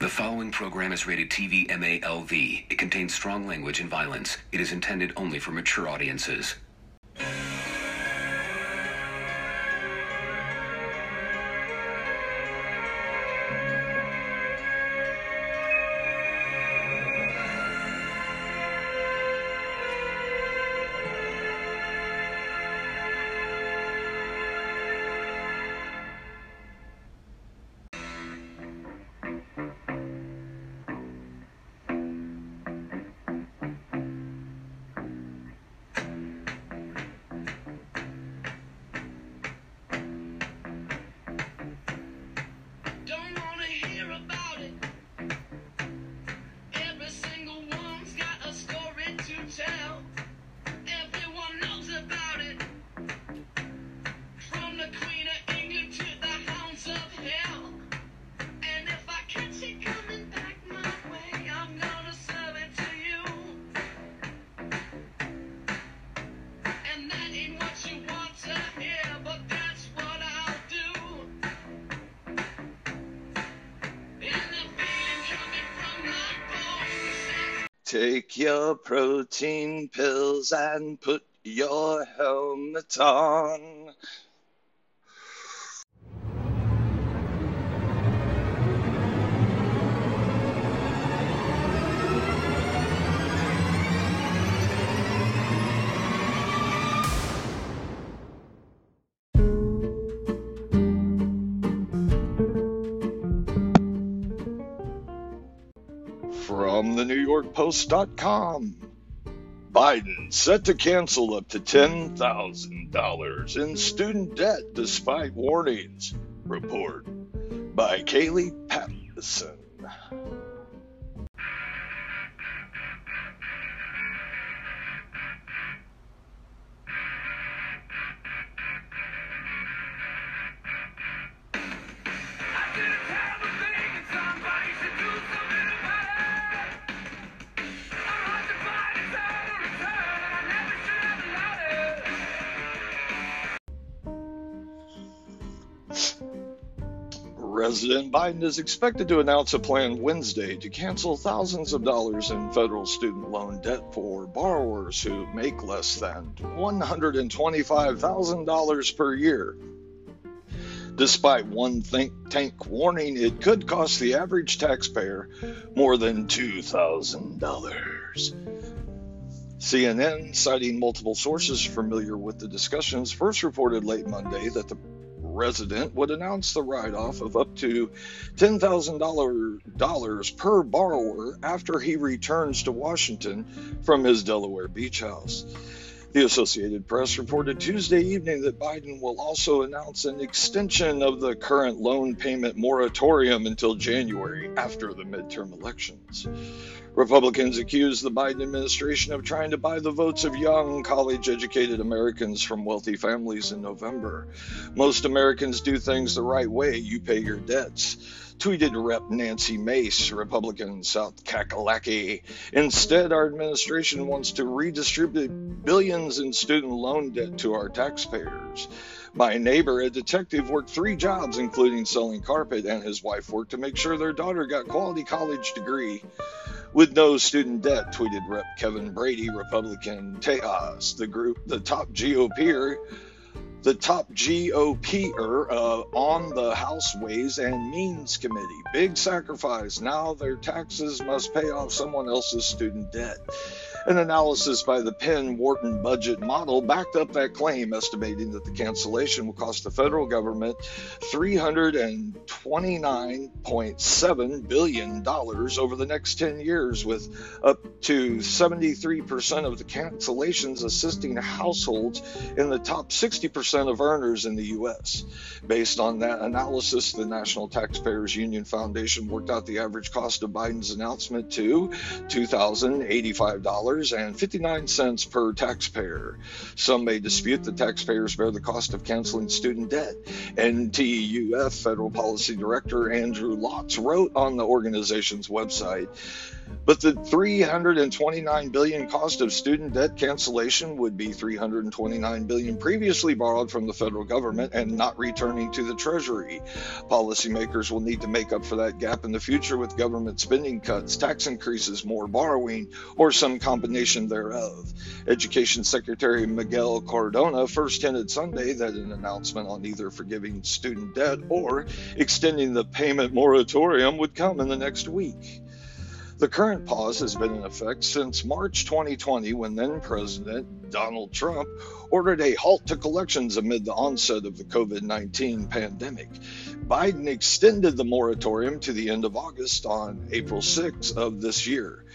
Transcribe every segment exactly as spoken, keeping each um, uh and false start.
The following program is rated T V M A L V. It contains strong language and violence. It is intended only for mature audiences. Take your protein pills and put your helmet on. From the New York Post dot com, Biden set to cancel up to ten thousand dollars in student debt despite warnings. Report by Kaylee Patterson. President Biden is expected to announce a plan Wednesday to cancel thousands of dollars in federal student loan debt for borrowers who make less than one hundred twenty-five thousand dollars per year. Despite one think tank warning, it could cost the average taxpayer more than two thousand dollars. C N N, citing multiple sources familiar with the discussions, first reported late Monday that the president would announce the write-off of up to ten thousand dollars per borrower after he returns to Washington from his Delaware beach house. The Associated Press reported Tuesday evening that Biden will also announce an extension of the current loan payment moratorium until January after the midterm elections. Republicans accused the Biden administration of trying to buy the votes of young, college-educated Americans from wealthy families in November. Most Americans do things the right way. You pay your debts, tweeted Representative Nancy Mace, Republican, South Kakalaki. Instead, our administration wants to redistribute billions in student loan debt to our taxpayers. My neighbor, a detective, worked three jobs, including selling carpet, and his wife worked to make sure their daughter got quality college degree with no student debt, tweeted Representative Kevin Brady, Republican. Tejas, the group, the top G O P-er, the top G O P-er uh, on the House Ways and Means Committee. Big sacrifice. Now their taxes must pay off someone else's student debt. An analysis by the Penn Wharton budget model backed up that claim, estimating that the cancellation will cost the federal government three hundred twenty-nine point seven billion dollars over the next ten years, with up to seventy-three percent of the cancellations assisting households in the top sixty percent of earners in the U S. Based on that analysis, the National Taxpayers Union Foundation worked out the average cost of Biden's announcement to two thousand eighty-five dollars and fifty-nine cents per taxpayer. Some may dispute that taxpayers bear the cost of canceling student debt. N T U F Federal Policy Director Andrew Lotz wrote on the organization's website, But the three hundred twenty-nine billion dollars cost of student debt cancellation would be three hundred twenty-nine billion dollars previously borrowed from the federal government and not returning to the Treasury. Policymakers will need to make up for that gap in the future with government spending cuts, tax increases, more borrowing, or some combination thereof. Education Secretary Miguel Cardona first hinted Sunday that an announcement on either forgiving student debt or extending the payment moratorium would come in the next week. The current pause has been in effect since March twenty twenty, when then-President Donald Trump ordered a halt to collections amid the onset of the covid nineteen pandemic. Biden extended the moratorium to the end of August on April sixth of this year.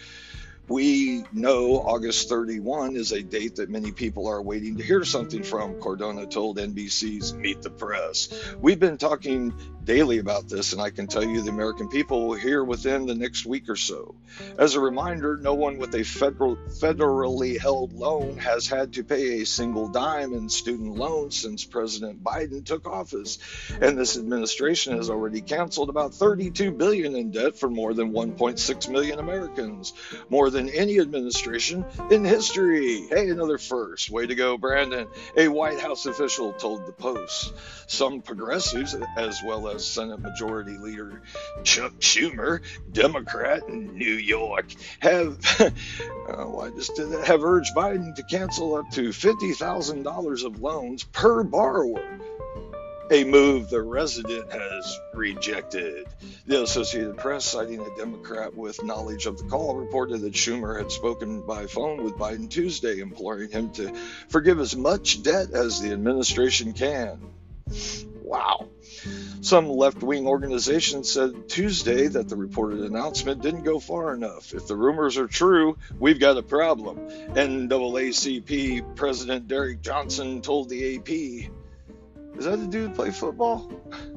We know August thirty-first is a date that many people are waiting to hear something from, Cardona told N B C's Meet the Press. We've been talking daily about this, and I can tell you the American people will hear within the next week or so. As a reminder, no one with a federal, federally held loan has had to pay a single dime in student loans since President Biden took office, and this administration has already canceled about thirty-two billion dollars in debt for more than one point six million Americans, more than any administration in history. Hey, another first. Way to go, Brandon. A White House official told the Post. Some progressives, as well as Senate Majority Leader Chuck Schumer, Democrat in New York, have oh, I just did that, have urged Biden to cancel up to fifty thousand dollars of loans per borrower, a move the resident has rejected. The Associated Press, citing a Democrat with knowledge of the call, reported that Schumer had spoken by phone with Biden Tuesday, imploring him to forgive as much debt as the administration can. Wow. Some left-wing organizations said Tuesday that the reported announcement didn't go far enough. If the rumors are true, we've got a problem. N double A C P President Derek Johnson told the A P. Is that the dude play football?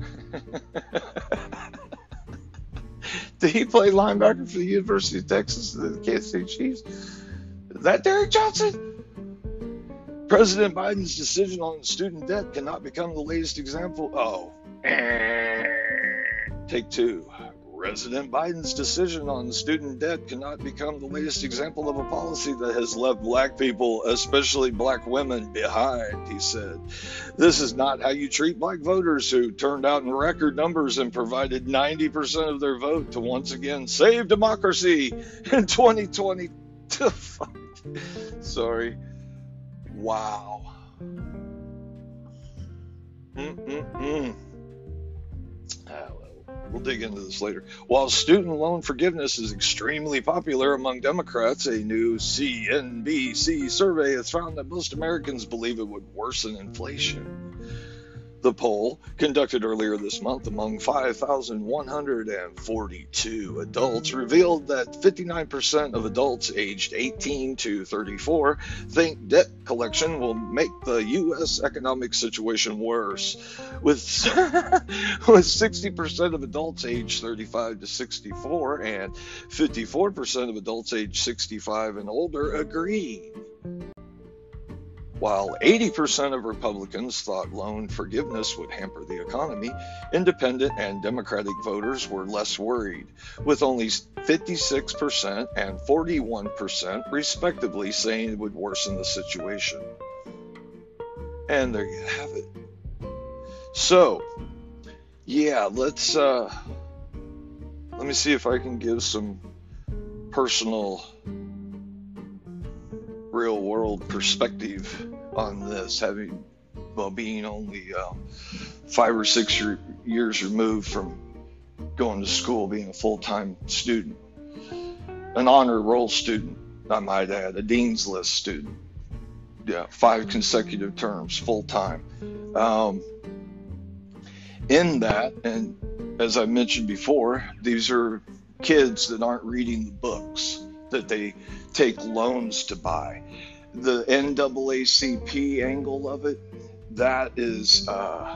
Did he play linebacker for the University of Texas, the Kansas City Chiefs? Is that Derek Johnson? President Biden's decision on student debt cannot become the latest example. Oh, take two. President Biden's decision on student debt cannot become the latest example of a policy that has left black people, especially black women, behind, he said. This is not how you treat black voters who turned out in record numbers and provided ninety percent of their vote to once again save democracy in twenty twenty. Sorry. Wow. Mm-mm-mm. Ah, well. We'll dig into this later. While student loan forgiveness is extremely popular among Democrats, a new C N B C survey has found that most Americans believe it would worsen inflation. The poll, conducted earlier this month among five thousand one hundred forty-two adults, revealed that fifty-nine percent of adults aged eighteen to thirty-four think debt collection will make the U S economic situation worse, with, with sixty percent of adults aged thirty-five to sixty-four and fifty-four percent of adults aged sixty-five and older agreeing. While eighty percent of Republicans thought loan forgiveness would hamper the economy, independent and Democratic voters were less worried, with only fifty-six percent and forty-one percent respectively saying it would worsen the situation. And there you have it. So, yeah, let's, uh, let me see if I can give some personal real world perspective on this, having well being only uh, five or six year, years removed from going to school, being a full-time student, an honor roll student, I might add, a dean's list student, yeah, five consecutive terms, full-time. Um, in that, and as I mentioned before, these are kids that aren't reading the books that they take loans to buy. The N double A C P angle of it, that is, uh,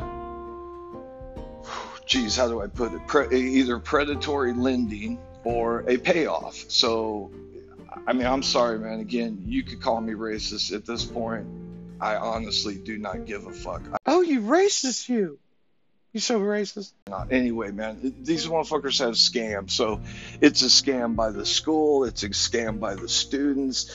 geez, how do I put it? Pre- either predatory lending or a payoff. So, I mean, I'm sorry, man. Again, you could call me racist at this point. I honestly do not give a fuck. Oh, you racist, you. You so racist. Not anyway, man. These motherfuckers have scams. So it's a scam by the school. It's a scam by the students.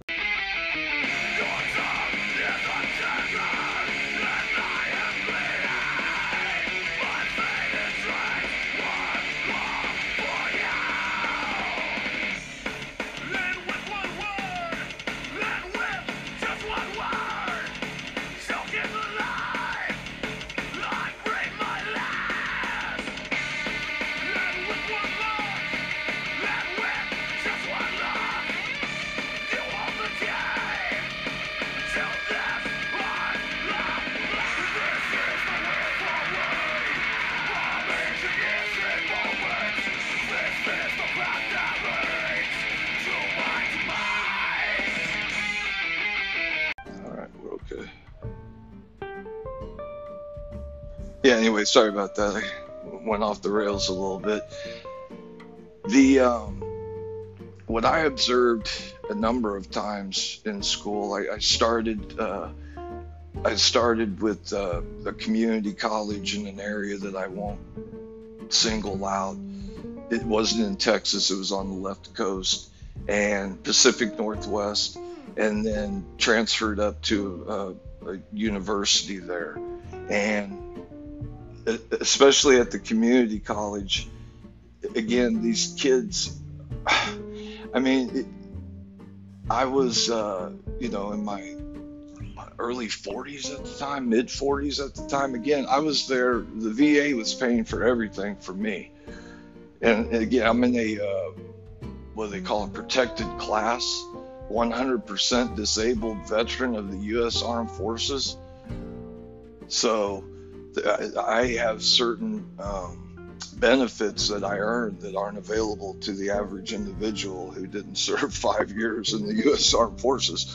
Yeah, anyway, sorry about that. I went off the rails a little bit. The um, what I observed a number of times in school, I, I started uh, I started with uh, a community college in an area that I won't single out. It wasn't in Texas, it was on the left coast and Pacific Northwest, and then transferred up to uh, a university there. And especially at the community college, again, these kids, I mean, it, I was, uh, you know, in my, my early forties at the time, mid forties at the time. Again, I was there, the V A was paying for everything for me. And again, I'm in a, uh, what do they call a protected class, one hundred percent disabled veteran of the U S Armed Forces. So I have certain um, benefits that I earned that aren't available to the average individual who didn't serve five years in the U S Armed Forces.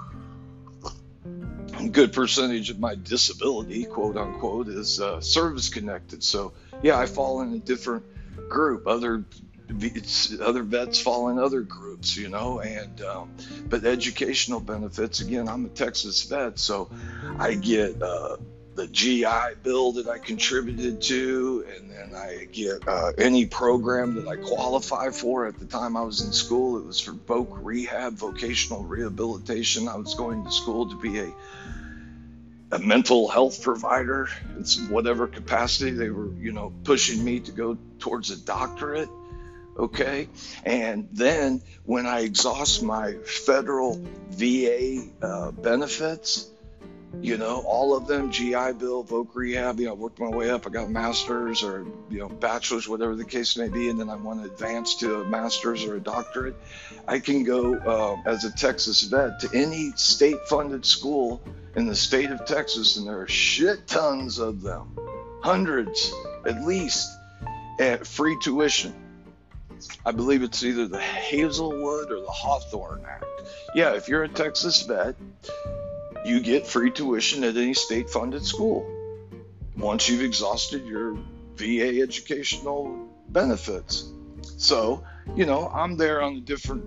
A good percentage of my disability, quote unquote, is uh, service connected. So yeah, I fall in a different group. Other other vets fall in other groups, you know, and um, but educational benefits, again, I'm a Texas vet, so I get uh, the G I Bill that I contributed to, and then I get uh, any program that I qualify for. At the time I was in school, it was for voc rehab, vocational rehabilitation. I was going to school to be a a mental health provider in whatever capacity. They were, you know, pushing me to go towards a doctorate. Okay. And then when I exhaust my federal V A uh, benefits, you know, all of them, G I Bill, voc rehab, you know, I worked my way up. I got a master's or, you know, bachelor's, whatever the case may be. And then I want to advance to a master's or a doctorate. I can go uh, as a Texas vet to any state funded school in the state of Texas. And there are shit tons of them, hundreds at least, at free tuition. I believe it's either the Hazelwood or the Hawthorne Act. Yeah, if you're a Texas vet, you get free tuition at any state-funded school once you've exhausted your V A educational benefits. So, you know, I'm there on a different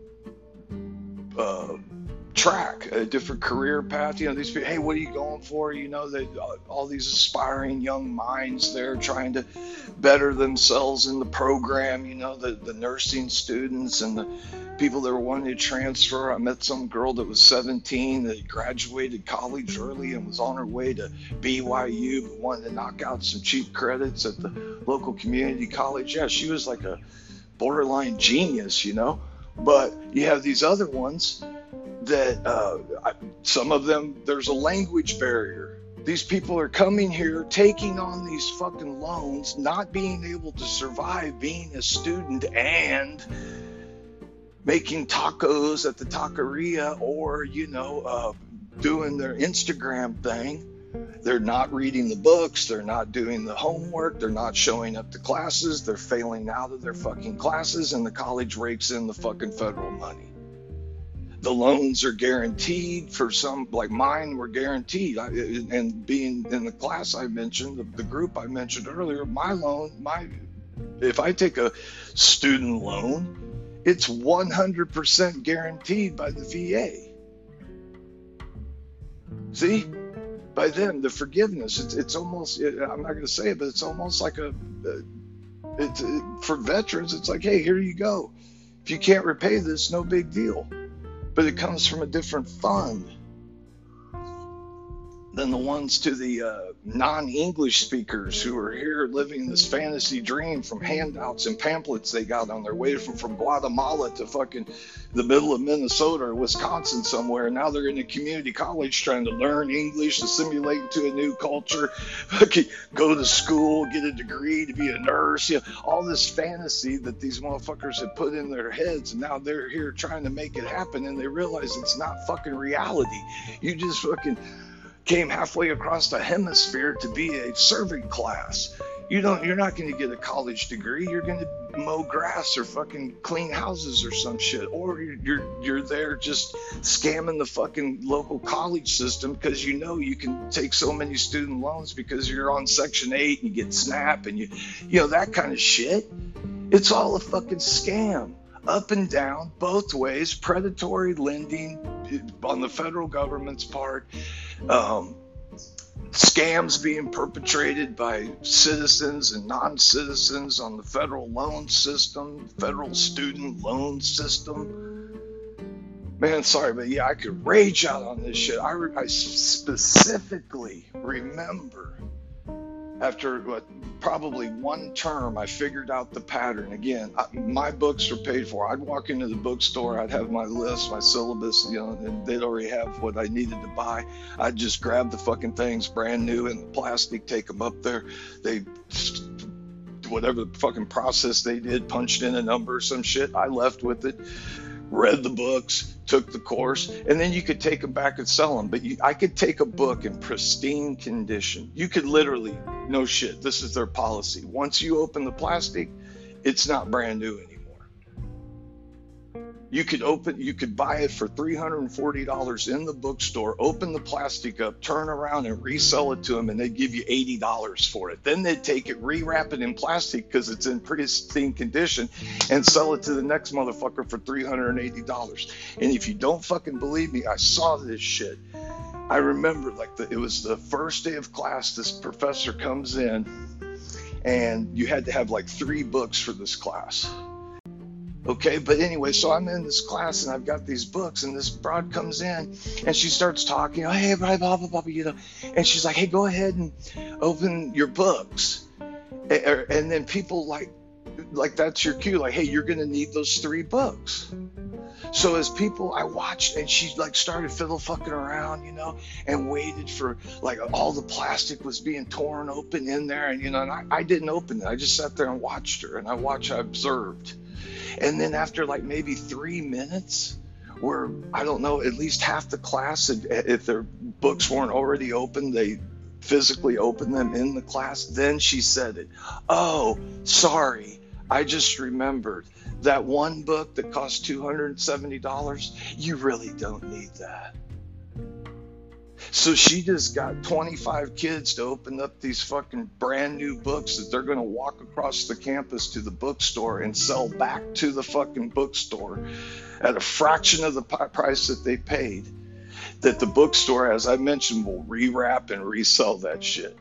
uh, track, a different career path. You know, these people, hey, what are you going for? You know, they, all these aspiring young minds there trying to better themselves in the program, you know, the, the nursing students and the people that were wanting to transfer. I met some girl that was seventeen that graduated college early and was on her way to B Y U, but wanted to knock out some cheap credits at the local community college. Yeah, she was like a borderline genius, you know. But you have these other ones that uh, some of them, there's a language barrier. These people are coming here, taking on these fucking loans, not being able to survive being a student and making tacos at the taqueria, or, you know, uh, doing their Instagram thing. They're not reading the books. They're not doing the homework. They're not showing up to classes. They're failing out of their fucking classes, and the college rakes in the fucking federal money. The loans are guaranteed for some, like mine were guaranteed. I, and being in the class I mentioned, the, the group I mentioned earlier, my loan, my, if I take a student loan, it's one hundred percent guaranteed by the V A. See? by them, the forgiveness, it's, it's almost, I'm not going to say it, but it's almost like a, a it's it, for veterans, it's like, hey, here you go. If you can't repay this, no big deal. But it comes from a different fund than the ones to the uh, non-English speakers who are here living this fantasy dream from handouts and pamphlets they got on their way from, from Guatemala to fucking the middle of Minnesota or Wisconsin somewhere. And now they're in a community college trying to learn English, assimilate into a new culture, go to school, get a degree to be a nurse, you know, all this fantasy that these motherfuckers have put in their heads. And now they're here trying to make it happen, and they realize it's not fucking reality. You just fucking came halfway across the hemisphere to be a servant class. You don't, you're not going to get a college degree. You're going to mow grass or fucking clean houses or some shit. Or you're, you're, you're there just scamming the fucking local college system because you know you can take so many student loans because you're on Section eight and you get SNAP and you, you know, that kind of shit. It's all a fucking scam. Up and down, both ways, predatory lending on the federal government's part, um, scams being perpetrated by citizens and non-citizens on the federal loan system, federal student loan system. Man, sorry, but yeah, I could rage out on this shit. I, I specifically remember after what, probably one term, I figured out the pattern. Again, I, my books are paid for. I'd walk into the bookstore, I'd have my list, my syllabus, you know, and they'd already have what I needed to buy. I'd just grab the fucking things brand new in the plastic, take them up there. They, whatever the fucking process they did, punched in a number or some shit. I left with it, read the books, took the course, and then you could take them back and sell them. But you, I could take a book in pristine condition. You could literally, no shit, this is their policy. Once you open the plastic, it's not brand new anymore. You could open, you could buy it for three hundred forty dollars in the bookstore, open the plastic up, turn around and resell it to them, and they'd give you eighty dollars for it. Then they'd take it, rewrap it in plastic because it's in pristine condition, and sell it to the next motherfucker for three hundred eighty dollars. And if you don't fucking believe me, I saw this shit. I remember like the, it was the first day of class, this professor comes in, and you had to have like three books for this class. Okay, but anyway, so I'm in this class and I've got these books, and this broad comes in and she starts talking, oh, hey, blah, blah, blah, blah, you know, and she's like, hey, go ahead and open your books. And then people like, like that's your cue, like, hey, you're going to need those three books. So as people, I watched, and she like started fiddle fucking around, you know, and waited for like all the plastic was being torn open in there. And, you know, and I, I didn't open it. I just sat there and watched her, and I watched, I observed. And then after like maybe three minutes, where I don't know, at least half the class, if their books weren't already open, they physically opened them in the class. Then she said it. Oh, sorry. I just remembered that one book that cost two hundred seventy dollars. You really don't need that. So she just got twenty-five kids to open up these fucking brand new books that they're going to walk across the campus to the bookstore and sell back to the fucking bookstore at a fraction of the price that they paid. That the bookstore, as I mentioned, will rewrap and resell that shit.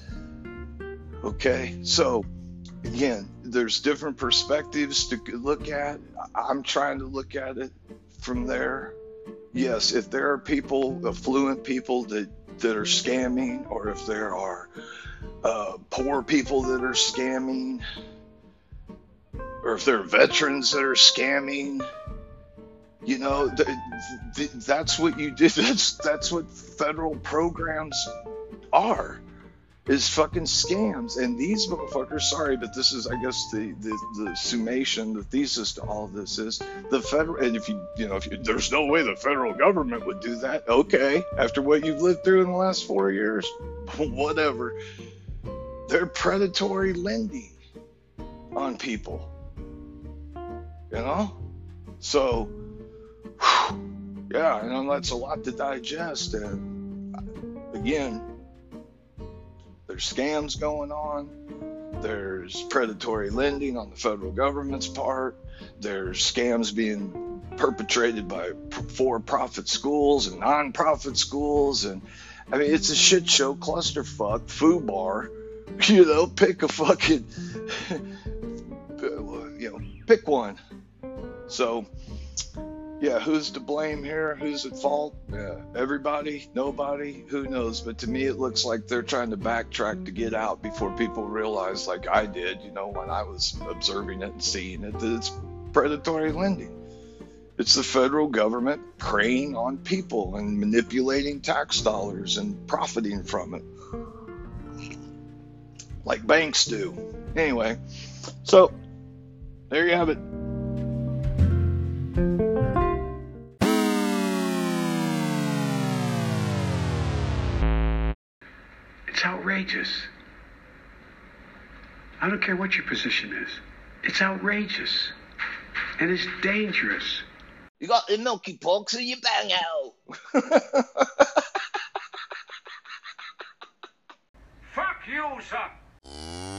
Okay, so again, there's different perspectives to look at. I'm trying to look at it from there. Yes, if there are people, affluent people that, that are scamming, or if there are uh, poor people that are scamming, or if there are veterans that are scamming, you know, th- th- that's what you do. That's, that's what federal programs are. Is fucking scams. And these motherfuckers, sorry, but this is, I guess, the, the, the summation, the thesis to all of this is the federal, and if you, you know, if you, there's no way the federal government would do that. Okay. After what you've lived through in the last four years, whatever. They're predatory lending on people, you know? So, whew, yeah, you know, that's a lot to digest. And again, there's scams going on. There's predatory lending on the federal government's part. There's scams being perpetrated by for-profit schools and non-profit schools. And I mean, it's a shit show, clusterfuck, foobar. You know, pick a fucking, you know, pick one. So, yeah, who's to blame here? Who's at fault? Yeah, everybody? Nobody? Who knows? But to me, it looks like they're trying to backtrack to get out before people realize, like I did, you know, when I was observing it and seeing it, that it's predatory lending. It's the federal government preying on people and manipulating tax dollars and profiting from it, like banks do. Anyway, so there you have it. It's outrageous. I don't care what your position is. It's outrageous. And it's dangerous. You got the milky pox or you bang out. Fuck you, son.